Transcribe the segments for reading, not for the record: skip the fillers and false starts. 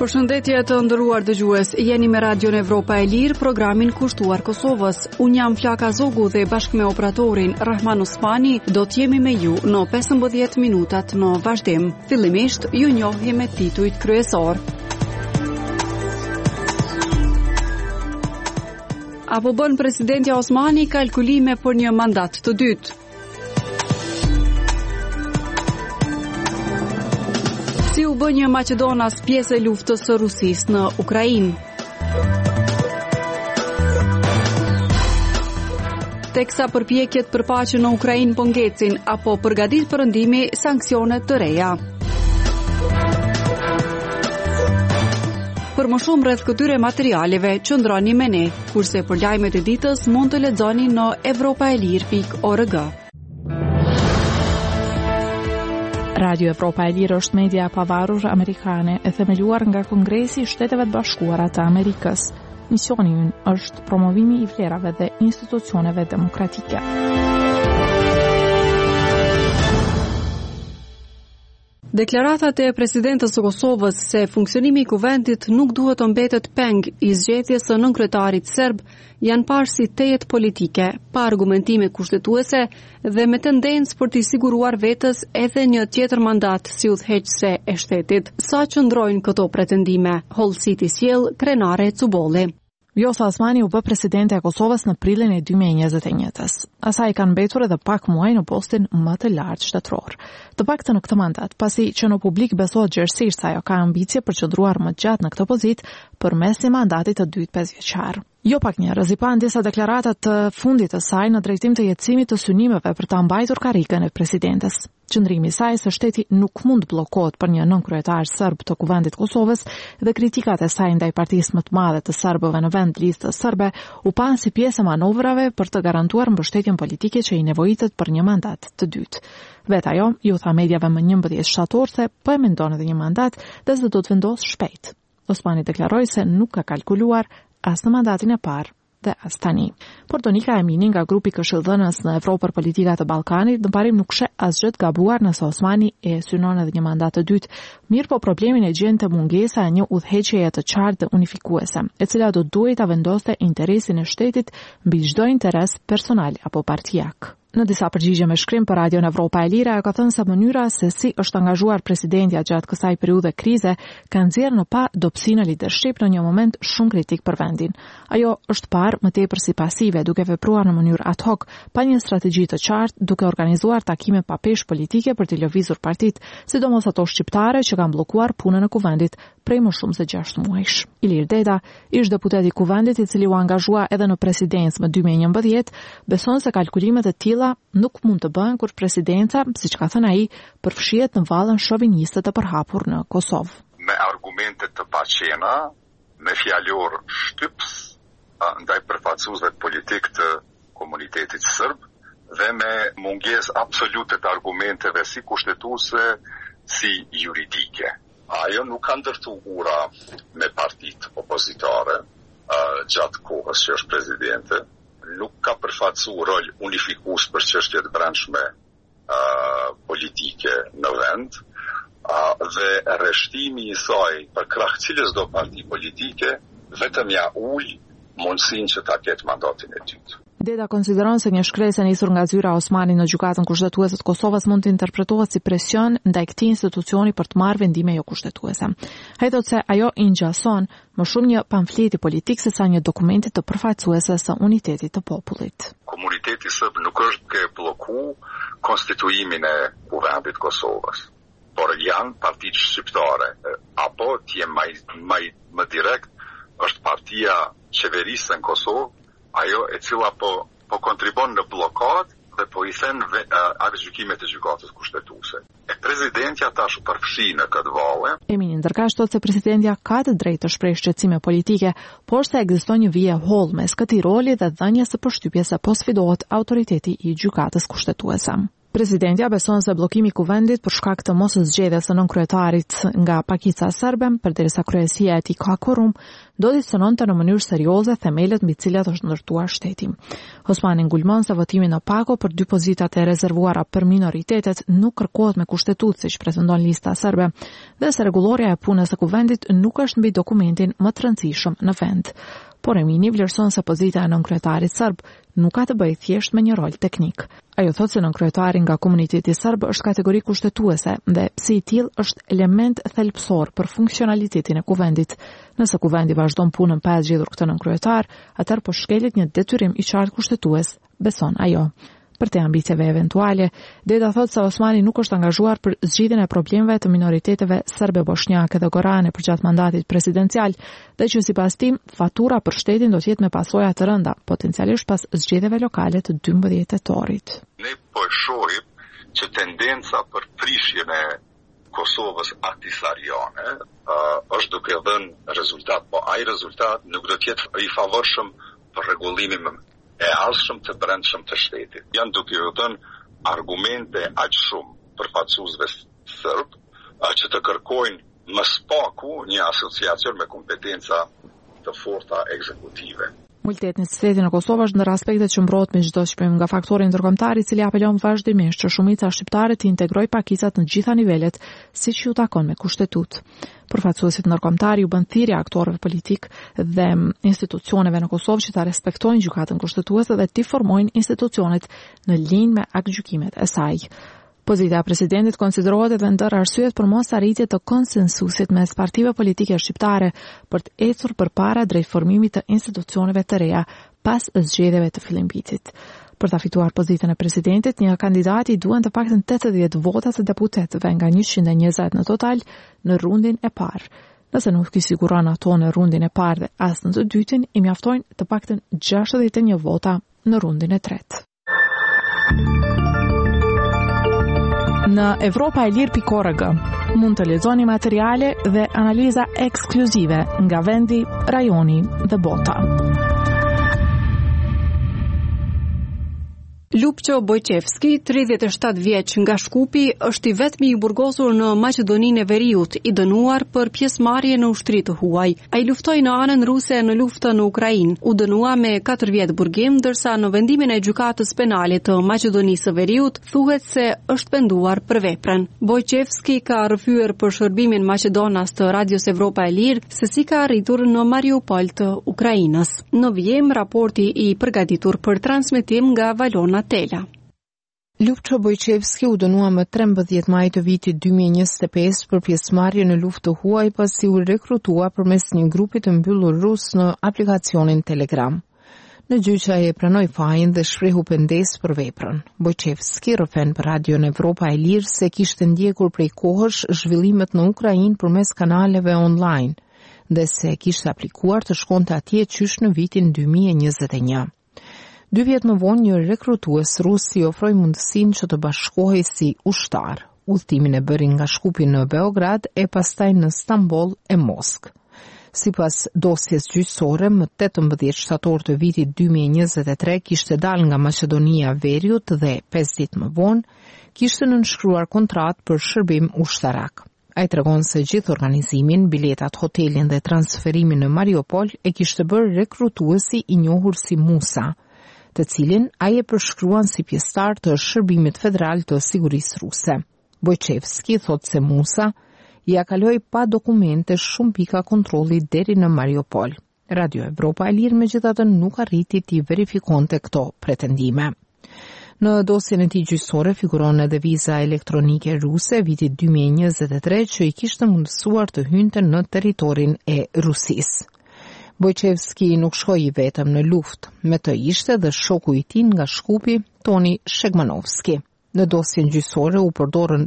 Përshëndetje të nderuar dëgjues, jeni me Radion Evropa e Lirë, programin kushtuar Kosovës. Unë jam Flaka Zogu dhe bashkë me operatorin Rahman Osmani do t'jemi me ju në 15 minutat në vazhdim. Fillimisht ju njohje me titujt kryesor. Apo bën presidentja Osmani kalkulime për një mandat të dytë? Si u bë një Maqedonas pjesë e luftës së Rusisë në Ukrainë? Teksa përpjekjet për paqe në Ukrainë po ngecin, apo përgatit perëndimi sanksione të reja. Për më shumë rreth këtyre materialeve, qëndroni me ne, kurse për lajmet e ditës mund të lexoni në evropaelir.org. Radio Evropa e Lirë është media e pavarur amerikane e themeluar nga Kongresi i Shteteve të Bashkuara të Amerikës. Misioni i ynë është promovimi i vlerave dhe institucioneve demokratike. Deklaratat e presidentës së Kosovës se funksionimi i kuvendit nuk duhet të mbetet peng i zgjedhjes së nënkryetarit serb janë parë si tejet politike, pa argumentime kushtetuese dhe me tendencë për t'i siguruar vetës edhe një tjetër mandat si udhëheqëse e shtetit. Sa qëndrojnë këto pretendime? Hollësiti sjell Krenare Cubolli. Vjosa Osmani u bë presidente e Kosovës në prilin e 2021-s. Asaj kanë mbetur edhe pak muaj në postin më të lartë shtetëror. Të paktën në këtë mandat, pasi që në publik besohet gjerësisht se ajo ka ambicie për qëndruar më gjatë në këtë pozitë përmes një mandati të dytë 5-vjeçar. Jo pak njerëz i pan disa deklarata të fundit të saj në drejtim të jetësimit të synimeve për ta mbajtur karrikën e presidentes. Qëndrimi i saj se shteti nuk mund bllokohet për një nënkryetar serb të Kuvendit Kosovës dhe kritikat e saj ndaj partisë më të madhe të serbëve në vend listës serbe u pan si pjesë e manovrave për të garantuar mbështetjen politike që i nevojitet për një mandat të dytë. Vetë ajo ju tha mediave më 11 shtator se po e mendon edhe një mandat dhe se do të vendosë shpejt. Osmani deklaroi se nuk ka kalkuluar as në mandatin e parë dhe as tani. Por Donika Emini nga grupi këshillëdhënës në Evropë për politika të Ballkanit në parim nuk sheh asgjë të gabuar nëse Osmani e synon edhe një mandat të dytë. Mirë po problemin e gjen te mungesa e një udhëheqjeje të qartë dhe unifikuese, e cila do duhet ta vendoste interesin e shtetit mbi çdo interes personal apo partijak. Në disa përgjigje me shkrim për Radion Evropa e Lirë, ajo ka thënë se mënyra se si është angazhuar presidentja gjatë kësaj periudhe krize ka nxjerrë në pa dobësi në leadership në një moment shumë kritik për vendin. Ajo është parë më tepër si pasive, duke vepruar në mënyrë ad hoc, pa një strategji të qartë, duke organizuar takime pa peshë politike për të lëvizur partitë, sidomos ato shqiptare që kanë bllokuar punën e kuvendit prej më shumë se 6 muajsh. Ilir Deda, ish deputet i kuvendit i cili u angazhua edhe në presidencë më 2011, beson se kalkulimet e tilla nuk mund të bëhen kur presidenca, siç ka thënë ai, përfshihet në vallën shoviniste të përhapur në Kosovë. Me argumente të paqena, me fjalor shtyps ndaj përfaqësuesve politik të komunitetit serb dhe me mungesë absolute të argumenteve si kushtetuese si juridike. Ajo nuk ka ndërtu ura me partitë opozitare gjatë kohës që është presidente, nuk ka përfaqësu rol unifikues për çështjet brendshme politike në vend, dhe rreshtimi i saj për krah cilës do parti politike vetëm ja ul mundësinë që ta ketë mandatin e dytë. Deda konsideron se një shkresë e nisur nga zyra Osmani në gjykatën kushtetuese të Kosovës mund të interpretohet si presion ndaj këtij institucioni për të marrë vendime jo kushtetuese. Ai thotë se ajo i ngjason më shumë një pamfleti politik sesa një dokumenti të përfaqësuese së unitetit të popullit. Komuniteti serb nuk është duke blloku konstituimin e kuvendit Kosovës, por janë partitë shqiptare, apo të jem më direkt është partia qeverisë në Kosovë, ajo e cila po kontribon në blokad dhe po i then aktgjykimet e gjykatës kushtetuese. E presidentja tash u përfshi në këtë valle. Emini ndërkaq thotë se presidentja ka të drejtë të shprehë shqetësime politike, por se ekziston një vije holl mes këtij roli dhe dhënies së përshtypjes se po sfidohet autoriteti i gjykatës kushtetuese. Presidentja beson se bllokimi i kuvendit për shkak të mos zgjedhjes së nënkryetarit nga pakica serbe, përderisa kryesia e tij ka korrum, do distononte në mënyrë serioze themelët mbi të cilat është ndërtuar shteti. Osmani ngulmon se votimi në pako për dy pozitat e rezervuara për minoritetet nuk kërkohet me kushtetut siç pretendon lista serbe dhe se rregullorja e punës së kuvendit nuk është mbi dokumentin më të rëndësishëm në vend. Por Emini vlerëson se pozita e nënkryetarit serb nuk ka të bëjë thjesht me një rol teknik. Ajo thotë se nënkryetari nga komuniteti serb është kategori kushtetuese dhe si i tillë është element thelbësor për funksionalitetin e kuvendit. Nëse kuvendi vazhdon punën pa zgjedhur këtë nënkryetar, atëherë po shkelet një detyrim i qartë kushtetues, beson ajo. Për te ambiceve eventuale, Deda thotë se Osmani nuk është angazhuar për zgjidhjen e problemeve të minoriteteve serbe, bosnjake dhe gorane përgjatë mandatit presidencial, dhe që sipas tij fatura për shtetin do të jetë me pasoja të rënda, potencialisht pas zgjedhjeve lokale të 12 tetorit. Ne po shohim që tendenca për prishjen e Kosovës aktisariane është duke dhënë rezultat, po ai rezultat nuk do të jetë i favorshëm për rregullimin e arshëm të brendshëm të shtetit. Janë duke u dhënë argumente aq shumë përfaqësuesve serb që të kërkojnë më së paku një asociacion me kompetenca të forta ekzekutive. Multeti në shtetin e Kosovës ndër aspektet që mbrohet me çdo shpjegim nga faktori ndërkombëtar, i cili apelon vazhdimisht që shumica shqiptare të integrojë pakisat në gjitha nivelet, siç ju takon me kushtetut. Përfaqësuesit ndërkombëtar ju bën thirrje aktorëve politik dhe institucioneve në Kosovë që ta respektojnë gjykatën kushtetuese dhe të formojnë institucionet në linjë me aktgjykimet e saj. Pozita e presidentit konsiderohet edhe ndër arsyet për mos arritje të konsensusit mes partive politike shqiptare për të ecur përpara drejt formimit të institucioneve të reja pas zgjedhjeve të fillimvitit. Për ta fituar pozitën e presidentit, një kandidati duhen të paktën 80 vota të deputetëve nga 120 në total në rundin e parë. Nëse nuk i siguron ato në rundin e parë dhe as në të dytin, i mjaftojnë të paktën 61 vota në rundin e tretë. Në evropaelir.org mund të lexoni materiale dhe analiza ekskluzive nga vendi, rajoni dhe bota. Lupqo Bojqevski, 37 vjeç nga Shkupi, është i vetmi i burgosur në Maqedoninë e Veriut, i dënuar për pjesëmarrje në ushtri të huaj. Ai luftoi në anën ruse në luftën në Ukrainë, u dënua me 4 vjet burgim, ndërsa në vendimin e gjykatës penale të Maqedonisë së Veriut thuhet se është penduar për veprën. Bojqevski ka rrëfyer për shërbimin maqedonas të Radios Evropa e Lirë se si ka arritur në Mariupol të Ukrainës. Në vjem raporti i përgatitur për transmetim nga Valona Tela. Lupqo Bojqevski u dënua më 13 maj të vitit 2025 për pjesëmarrje në luftë të huaj pasi u rekrutua përmes një grupi të mbyllur rus në aplikacionin Telegram. Në gjyqja e pranoi fajin dhe shprehu pengesë për veprën. Bojqevski rrëfen për Radion Evropa e Lirë se kishte ndjekur prej kohësh zhvillimet në Ukrainë përmes kanaleve online dhe se kishte aplikuar të shkonte atje qysh në vitin 2021. 2 vjet më vonë një rekrutues rus i ofroi mundësinë që të bashkohej si ushtar. Udhëtimin e bëri nga Shkupi në Beograd e pastaj në Stamboll e Moskë. Sipas dosjes gjyqësore, më 18 shtator të vitit 2023 kishte dalë nga Maqedonia Veriut dhe 5 ditë më vonë kishte nënshkruar kontratë për shërbim ushtarak. Ai tregon se gjithë organizimin, biletat, hotelin dhe transferimin në Mariupol e kishte bërë rekrutuesi i njohur si Musa, të cilin ai e përshkruan si pjesëtar të shërbimit federal të sigurisë ruse. Bojqevski thotë se Musa ja kaloi pa dokumente shumë pika kontrolli deri në Mariupol. Radio Evropa e Lirë megjithatë nuk arriti të verifikonte këto pretendime. Në dosjen e tij gjyqësore figuron edhe viza elektronike ruse vitit 2023 që i kishte mundësuar të hynte në territorin e Rusisë. Bojqevski nuk shkoi vetëm në luftë, me të ishte dhe shoku i tij nga Shkupi, Toni Shegmanovski. Në dosjen gjyqësore u përdorën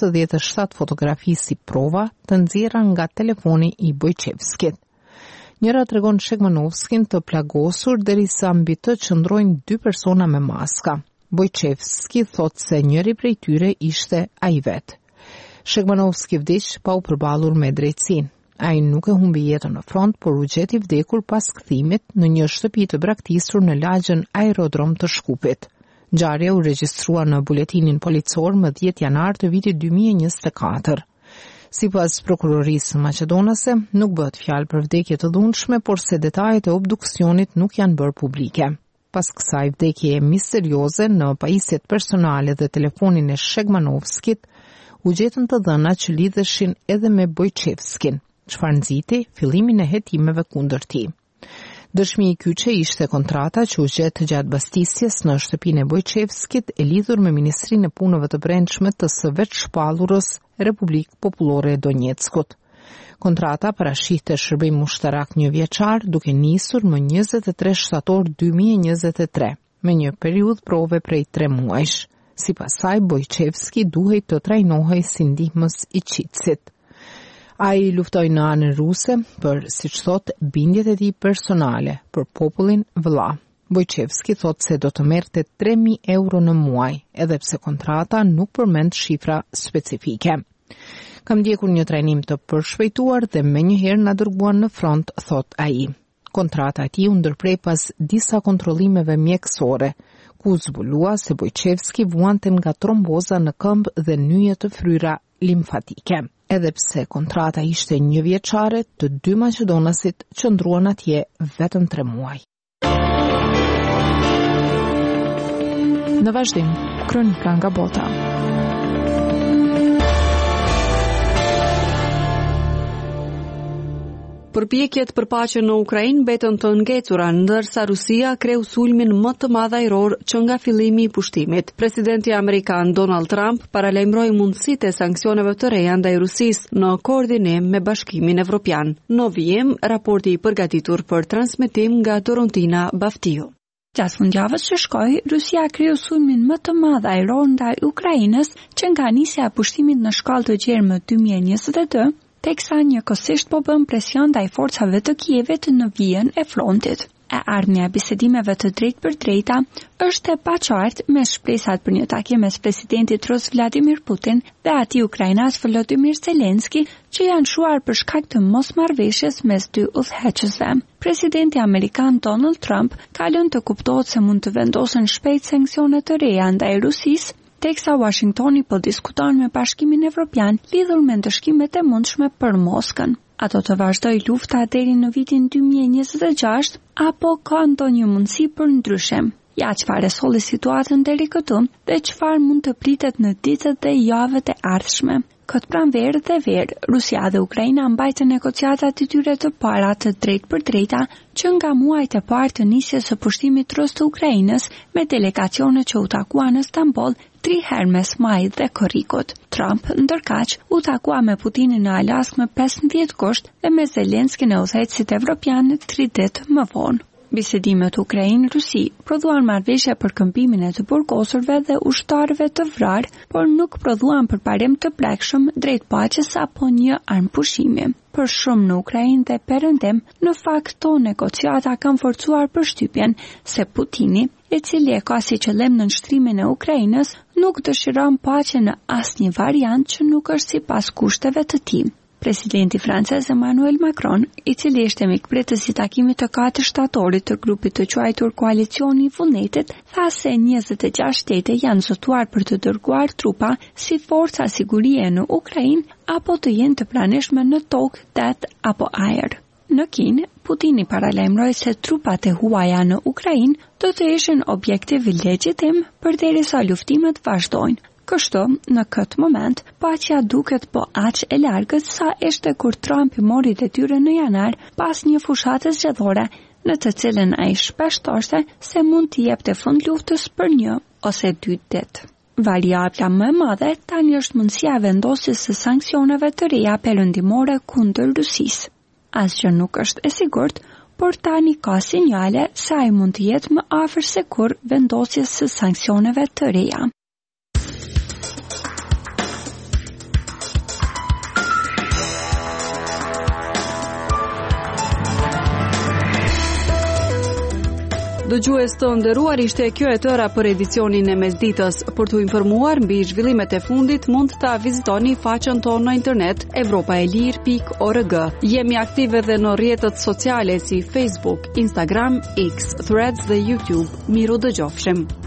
57 fotografi si prova të nxjerra nga telefoni i Bojqevskit. Njëra tregon Shegmanovskin të plagosur derisa mbi të qëndrojnë 2 persona me maska. Bojqevski thotë se njëri prej tyre ishte ai vet. Shegmanovski vdiq pa u përballur me drejtësinë. Ai nuk e humbi jetën në front, por u gjeti vdekur pas kthimit në një shtëpi të braktisur në lagjën Aerodrom të Shkupit. Ngjarja u regjistrua në buletinin policor më 10 janar të vitit 2024. Sipas prokurorisë maqedonase, nuk bëhet fjalë për vdekje të dhunshme, por se detajet e obduksionit nuk janë bërë publike. Pas kësaj vdekje misterioze në pajisjet personale dhe telefonin e Shegmanovskit, u gjetën të dhëna që lidheshin edhe me Bojqevskin, çfarë nxiti fillimin e hetimeve kundër tij. Dëshmi i kyçe ishte kontrata që u gjet gjatë bastisjes në shtëpinë e Bojqevskit e lidhur me Ministrinë e Punëve të Brendshme të së veçshpallurës Republikë Popullore e Donjeckut. Kontrata parashihte shërbim ushtarak 1 vjeçar duke nisur më 23 shtator 2023, me një periudhë prove prej 3 muajsh. Sipas saj, Bojqevski duhej të trajnohej si ndihmës i Qitsit. Ai luftoi në anën ruse për, siç thot, bindjet e tij personale për popullin vëlla. Bojqevski thot se do të merrte 3.000 euro në muaj, edhe pse kontrata nuk përmend shifra specifike. Kam ndjekur një trajnim të përshpejtuar dhe menjëherë na dërguan në front, thot ai. Kontrata e tij u ndërprej pas disa kontrollimeve mjekësore, ku zbulua se Bojqevski vuante nga tromboza në këmbë dhe nyje të fryra limfatike. Edhe pse kontrata ishte 1 vjeçare, të dy maqedonasit qëndruan atje vetëm 3 muaj. Në vazhdim, kronika nga bota. Përpjekjet për paqe në Ukrainë mbetën të ngecura, ndërsa Rusia kreu sulmin më të madh ajror që nga fillimi i pushtimit. Presidenti amerikan Donald Trump paralajmëroi mundësitë e sanksioneve të reja ndaj Rusisë në koordinim me Bashkimin Evropian. Në vijim, raporti i përgatitur për transmetim nga Torontina Baftiu. Gjatë fundjavës që shkoi, Rusia kreu sulmin më të madh ajror ndaj Ukrainës që nga nisja e pushtimit në shkallë të gjerë më 2022, teksa njëkohësisht po bën presion ndaj forcave të Kievit në vijën e frontit. E ardhmja e bisedimeve të drejtë për drejta është e paqartë me shpresat për një takim mes presidentit Rus Vladimir Putin dhe atij ukrainas Volodymyr Zelensky që janë shuar për shkak të mosmarrëveshjes mes dy udhëheqësve. Presidenti amerikan Donald Trump ka lënë të kuptohet se mund të vendosen shpejt sanksione të reja ndaj Rusisë, teksa Washingtoni po diskuton me Bashkimin Evropian lidhur me ndëshkimet e mundshme për Moskën. Ato të vazhdoj lufta deri në vitin 2026 apo ka ndonjë mundësi për ndryshem? Ja çfarë solli situatën deri këtu dhe çfarë mund të pritet në ditët dhe javët e ardhshme. Këtë pranverë dhe verë, Rusia dhe Ukraina mbajtën negociatat e tyre të para të drejtë për drejta që nga muajt e parë të nisjes së pushtimit rus të Ukrainës me delegacione që u takuan në Stamboll 3 herë mes majit dhe korrikut. Trump, ndërkaq, u takua me Putinin në Alaskë më 15 gusht dhe me Zelenskin e udhëheqësit evropian 3 ditë më vonë. Bisedimet Ukrainë-Rusi prodhuan marrëveshje për këmpimin e të burgosurve dhe ushtarëve të vrarë, por nuk prodhuan përparim të prekshëm drejt paqes apo një armpushimi. Për shumë në Ukrainë dhe perëndim, në fakt to negociata kanë forcuar përshtypjen se Putini, i cili e ka si qëllim në nshtrimin e Ukrainës, nuk dëshiron paqe në asnjë variant që nuk është sipas kushteve të tij. Presidenti francez Emmanuel Macron, i cili ishte mikpritës i takimit të 4 shtatorit të grupit të quajtur Koalicioni i Vullnetit, tha se 26 shtete janë zotuar për të dërguar trupa si forca sigurie në Ukrainë apo të jenë të pranishme në tokë, det apo ajër. Në Kinë, Putini paralajmëroi se trupat e huaja në Ukrainë do të ishin objektiv i legjitim përderisa luftimet vazhdojnë. Kështu, në këtë moment, paqja duket po aq e largët sa ishte kur Trump i mori detyrën në janar pas një fushate zgjedhore, në të cilën ai shpesh thoshte se mund t'i jepte fund luftës për 1 ose 2 ditë. Variabla më e madhe tani është mundësia e vendosjes së sanksioneve të reja perëndimore kundër Rusisë. Asgjë nuk është e sigurt, por tani ka sinjale se ai mund të jetë më afër se kur vendosjes së sanksioneve të reja. Dëgjues të nderuar, ishte kjo e tëra për edicionin e mesditës. Për t'u informuar mbi zhvillimet e fundit, mund ta vizitoni faqen tonë në internet evropaelir.org. Jemi aktive edhe në rrjetet sociale si Facebook, Instagram, X, Threads dhe YouTube. Miru dëgjofshim.